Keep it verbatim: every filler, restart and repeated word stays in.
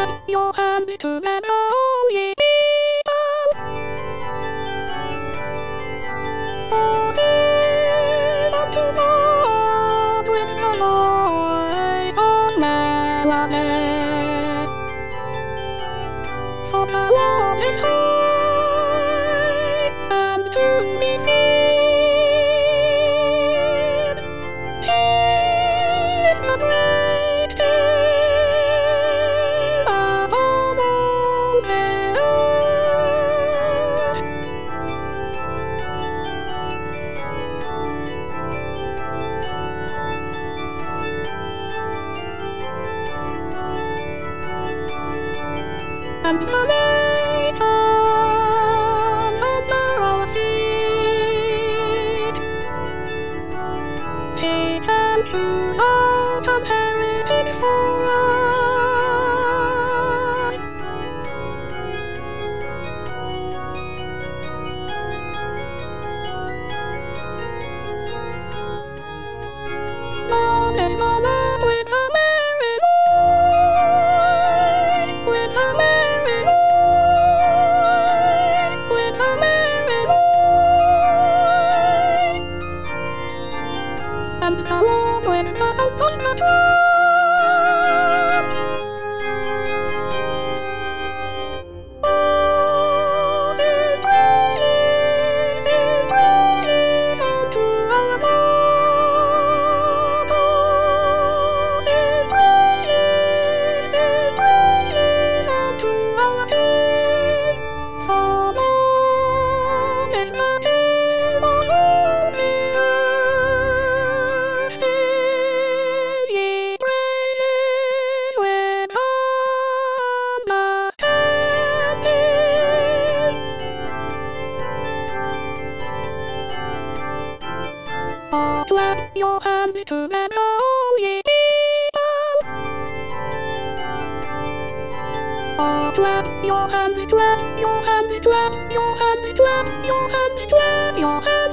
Clap your hands together, oh ye people. Oh, sing unto God with the noise of melody. For the Lord is high and to be feared. He is the great King of all the earth. And the nations under our feet, He can choose out a heritage for us. Lord is Lord with a merry voice, with a merry voice, with a merry voice. And the Lord with the sound of the drum. Oh, sing praises, sing praises unto our Lord. Oh, sing praises, sing praises unto our King. For Lord is the King of all the earth. Sing ye praises with understanding. Oh, clap your hands together, oh ye people. Oh, clap your hands, clap your hands, clap your hands, clap your hands, clap your hands.